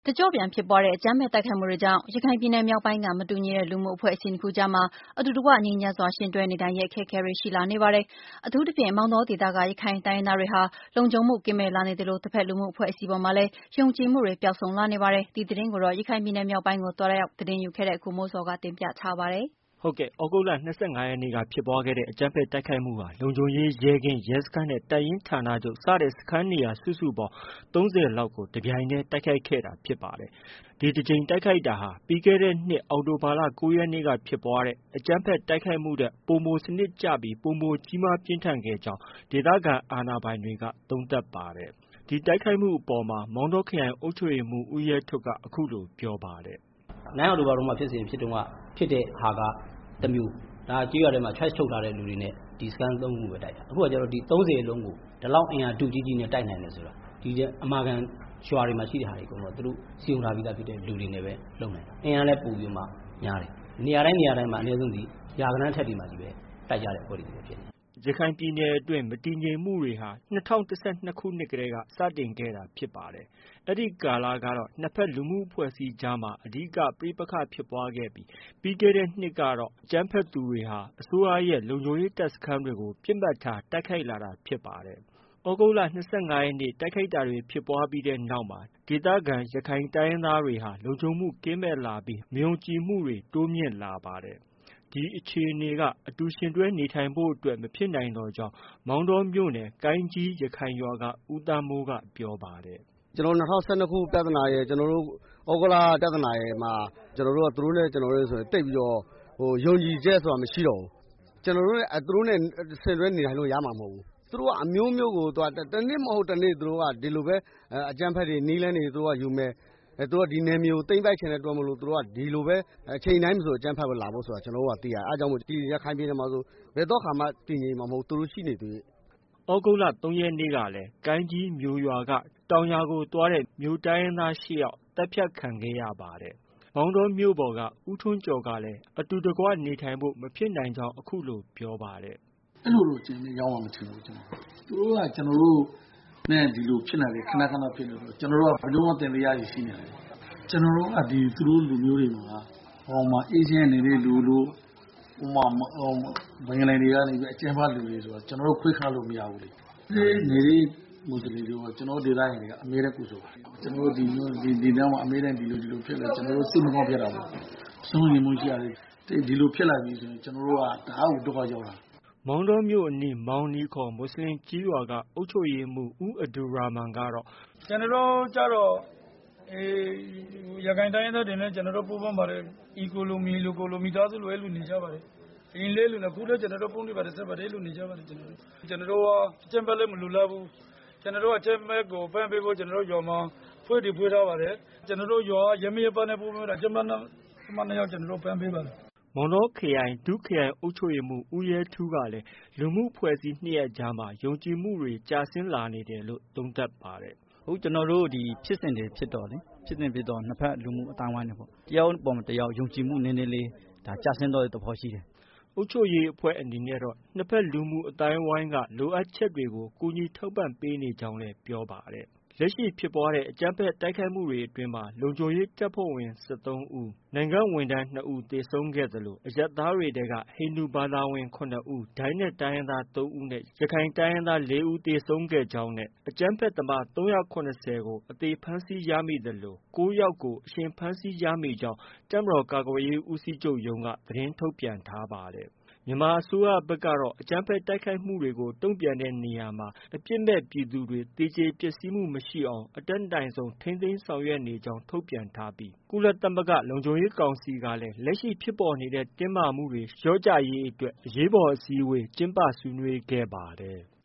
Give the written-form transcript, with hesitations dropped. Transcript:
တကျော့ပြန်ဖြစ်ပွားတဲ့အကြမ်းဖက်တိုက်ခိုက်မှုတွေကြောင့်ရခိုင်ပြည်နယ်မြောက်ပိုင်းကမတူညီတဲ့လူမှုအဖွဲ့အစည်းနှစ်ခုကြားမှာအတူတကွငြိမ်းချမ်းစွာယှဉ်တွဲနေထိုင်ရေးအခက်အခဲတွေရှိလာနေပါတယ်။အထူးသဖြင့်မောင်တောဒေသကရခိုင်တိုင်းရင်းသားတွေဟာလုံခြုံမှုကင်းမဲ့လာနေသလိုတစ်ဖက်လူမှုအဖွဲ့အစည်းပေါ်မှာလည်းယုံကြည်မှုတွေပျောက်ဆုံးလာနေပါတယ်။ဒီသတင်းကိုတော့ရခိုင်ပြည်နယ်မြောက်ပိုင်းကိုသွားရောက်သတင်းယူခဲ့တဲ့ကိုမိုးစောကတင်ပြထားပါတယ်။ဟုတ်ကဲ့သြဂုတ်လ25ရက်နေ့ကဖြစ်ပွားခဲ့တဲ့အကြမ်းဖက်တိုက်ခိုက်မှုဟာလုံခြုံရေးရဲကင်းရဲစခန်းနဲ့တပ်ရင်းဌာနချုပ်စတဲ့စခန်းနေရာစုစုပေါင်း30လောက်ကိုတပြိုင်တည်းတိုက်ခိုက်ခဲ့တာဖြစ်ပါတယ်။ဒီတစ်ကြိမ်တိုက်ခိုက်တာဟာပြီးခဲ့တဲ့နှစ်အောက်တိုဘာလ9ရက်နေ့ကဖြစ်ပွားတဲ့အကြမ်းဖက်တိုက်ခိုက်မှုတဲ့ပိုမိုစနစ်ကျပြီးပိုမိုကြီးမားပြင်းထန်ခဲ့ကြောင်းဒေသခံအာဏာပိုင်တွေကသုံးသပ်ပါတယ်။ဒီတိုက်ခိုက်မှုအပေါ်မှာမောင်တောခရိုင်အုပ်ချုပ်ရေးမှူးဦးရဲထွဋ်ကအခုလိုပြောပါတယ်။9အောက်တိုဘာတုန်းကဖြစ်စဉ်ဖြစ်တဲ့ဟာကတစ်မျိုးဒါကြေးရွာထဲမှာ choice ထုတ်ထားတဲ့လူတွေနဲ့ဒီစကန်3ခုပဲတိုက်တာအခုကကျတော့ဒီ30လုံးကိုဒီလောက်အင်အားတူကြီးကြီးနဲ့တိုက်နိုင်တယ်ဆိုတာဒီအမာခံရွာတွေမှာရှိတဲ့ဟာတွေကတော့သူတို့စီယုံထားပြီးသားဖြစ်တဲ့လူတွေနဲ့ပဲလုပ်နိုင်တာအင်အားလည်းပိုပြီးမှများတယ်နေရာတိုင်းမှာအနည်းဆုံးဒီရာဂဏန်းထက်တွေမှာကြီးပဲတိုက်ကြတဲ့အဖွဲ့တွေဖြစ်နေရခိုင်ပြည်နယ်အတွင်းမတည်ငြိမ်မှုတွေဟာ2012ခုနှစ်ကတည်းကစတင်ခဲ့တာဖြစ်ပါတယ်။အဲ့ဒီကာလကတော့နှစ်ဖက်လူမှုအဖွဲ့အစည်းကြားမှာအဓိကပဋိပက္ခဖြစ်ပွားခဲ့ပြီးခဲ့တဲ့နှစ်ကတော့အကြမ်းဖက်သူတွေဟာအစိုးရရဲ့လုံခြုံရေးတပ်စခန်းတွေကိုပစ်မှတ်ထားတိုက်ခိုက်လာတာဖြစ်ပါတယ်။သြဂုတ်လ25ရက်နေ့တိုက်ခိုက်တာတွေဖြစ်ပွားပြီးတဲ့နောက်မှာဒေသခံရခိုင်တိုင်းရင်းသားတွေဟာလုံခြုံမှုကင်းမဲ့လာပြီးမယုံကြည်မှုတွေတိုးမြင့်လာပါတယ်။ဒီအခြေအနေကအတူရှင်တွဲနေထိုင်ဖို့အတွက်မဖြစ်နိုင်တော့ကြောင်းမောင်တောမြို့နယ်ကိုင်းကြီးရခိုင်ရွာကဦးသန်းမိုးကပြောပါတယ်။ကျွန်တော်တို့2012ခုပြဿနာရဲ့ကျွန်တော်တို့ဩဂုတ်လပြဿနာရဲ့မှာကျွန်တော်တို့ကသူတို့နဲ့ကျွန်တော်တို့ဆိုရင်တိတ်ပြီးတော့ယုံကြည်ချက်ဆိုတာမရှိတော့ဘူး။ကျွန်တော်တို့သူတို့နဲ့ဆင်တွဲနေထိုင်လို့ရမှာမဟုတ်ဘူး။သူတို့ကအမျိုးမျိုးကိုတစ်နေ့မဟုတ်တစ်နေ့သူတို့ကဒီလိုပဲအကြမ်းဖက်တွေနီးလန်းတွေသူတို့ကယူမယ်သူတို့ဒီနယ်မြေကိုသိမ့်ပိုက်ချင်တဲ့အတွက်မလို့သူတို့ကဒီလိုပဲအချိန်တိုင်းဆိုအကြမ်းဖက်ပဲလာဖို့ဆိုတာကျွန်တော်တို့ကသိရတယ်အဲကြောင့်မို့ဒီရခိုင်ပြည်နယ်မှာဆိုဘယ်တော့ခါမှတည်ငြိမ်မှာမဟုတ်သူတို့ရှိနေသေးတယ်။ဩဂုတ်လ3ရက်နေ့ကလည်းကိုင်းကြီးမြို့ရွာကတောင်ယာကိုသွားတဲ့မြို့တိုင်းရင်းသား8ယောက်တပ်ဖြတ်ခံခဲ့ရပါတယ်။မောင်တောမြို့ပေါ်ကဦးထွန်းကျော်ကလည်းအတူတကွနေထိုင်ဖို့မဖြစ်နိုင်ကြောင်းအခုလိုပြောပါတယ်။အဲ့လိုတော့ကျွန်တော်ရောက်မှမထင်ဘူးကျွန်တော်။သူတို့ကကျွန်တော်တို့နဲ့ဒီလိုဖြစ်နေတယ်ခဏခဏဖြစ်နေတော့ကျွန်တော်တို့ကဘယ်လိုမှတင်ပြရရှိနေတယ်။ကျွန်တော်တို့ကဒီသူတို့လူမျိုးတွေမှာဟောမှာအေးချမ်းနေတဲ့လူလို့ဥမာဘင်္ဂလီတွေကနေအကျဉ်းဖတ်လူတွေဆိုတော့ကျွန်တော်တို့ခွေးခါလို့မရဘူးလေ။ဒီနေတဲ့မွတ်စလင်တွေကကျွန်တော်ဒေသရင်တွေကအမေရိကန်ဆိုကျွန်တော်တို့ဒီတန်းမှာအမေရိကန်ဒီလိုဖြစ်လာကျွန်တော်တို့စိတ်မကောင်းဖြစ်တာပေါ့။ဆုံးရင်မှုရှိရတယ်ဒီလိုဖြစ်လာပြီဆိုရင်ကျွန်တော်တို့ကတအားကိုဒုက္ခရောက်တာ။မောင်တောမြို့အနီးမောင်နီခေါ်မွတ်စလင်ကြီးရွာကအုပ်ချုပ်ရေးမှူးဦးအဒူရာမန်ကတော့ကျွန်တော်တို့ကြတော့ရခိုင်တိုင်းရင်းသားတွေနဲ့ကျွန်တော်တို့ပူးပေါင်းပါတယ်အီကိုလိုမီလိုကိုလိုမီသားစုလိုအဲ့လိုနေကြပါတယ်အရင်လေးလူနဲ့ခုတော့ကျွန်တော်တို့ပုံတွေပါတယ်ဆက်ပါတယ်လို့နေကြပါတယ်ကျွန်တော်တို့ကအကျဉ်းဖက်လည်းမလူလားဘူးကျွန်တော်တို့အကျဉ်းဖက်ကိုပန်းပေးဖို့ကျွန်တော်တို့ရွာမှာဖွေးထားပါတယ်ကျွန်တော်တို့ရွာရမရပါနဲ့ပူးပေါင်းတာကျမနှစ်ယောက်ကျွန်တော်တို့ပန်းပေးပါတယ်မောင်တောခရိုင်ဒုခရိုင်အုပ်ချုပ်ရေးမှူးဦးရဲထူးကလည်းလူမှုအဖွဲ့အစည်းနှစ်ရပ်ကြားမှာယုံကြည်မှုတွေကျဆင်းလာနေတယ်လို့သုံးသပ်ပါတယ်။ဟုတ်ကျွန်တော်တို့ဒီဖြစ်စဉ်တွေဖြစ်တော့နှစ်ဖက်လူမှုအတိုင်းဝိုင်းတွေပေါ့တယောက်ပေါ်မှာတယောက်ယုံကြည်မှုနည်းနည်းလေးဒါကျဆင်းတော့တဲ့သဘောရှိတယ်။အုပ်ချုပ်ရေးအဖွဲ့အနေနဲ့တော့နှစ်ဖက်လူမှုအတိုင်းဝိုင်းကလိုအပ်ချက်တွေကိုကူညီထောက်ပံ့ပေးနေကြောင်းလည်းပြောပါတယ်။လက်ရှိဖြစ်ပွားတဲ့အကြမ်းဖက်တိုက်ခိုက်မှုတွေအတွင်းမှာလုံခြုံရေးတပ်ဖွဲ့ဝင်13ဦးနိုင်ငံဝန်ထမ်း2ဦးသေဆုံးခဲ့သလိုအရပ်သားတွေထဲကဟိန္ဒူဘာသာဝင်9ဦးဒိုင်းနက်တိုင်းရင်းသား3ဦးနဲ့ရခိုင်တိုင်းရင်းသား4ဦးသေဆုံးခဲ့ကြောင်းနဲ့အကြမ်းဖက်သမား380ကိုအသေဖမ်းဆီးရမိသလို9ယောက်ကိုအရှင်ဖမ်းဆီးရမိကြောင်းတပ်မတော်ကာကွယ်ရေးဦးစီးချုပ်ရုံးကသတင်းထုတ်ပြန်ထားပါတယ်။မြန်မာအစိုးရဘက်ကတော့အကြမ်းဖက်တိုက်ခိုက်မှုတွေကိုတုံ့ပြန်တဲ့နေရာမှာအပြစ်မဲ့ပြည်သူတွေသေကျေပျက်စီးမှုမရှိအောင်အတတ်နိုင်ဆုံးထိန်းသိမ်းဆောင်ရွက်နေကြောင်းထုတ်ပြန်ထားပြီးကုလသမဂ္ဂလုံခြုံရေးကောင်စီကလည်းလက်ရှိဖြစ်ပေါ်နေတဲ့တင်းမာမှုတွေလျော့ကျရေးအတွက်အရေးပေါ်အစည်းအဝေးကျင်းပဆွေးနွေးခဲ့ပါတယ်။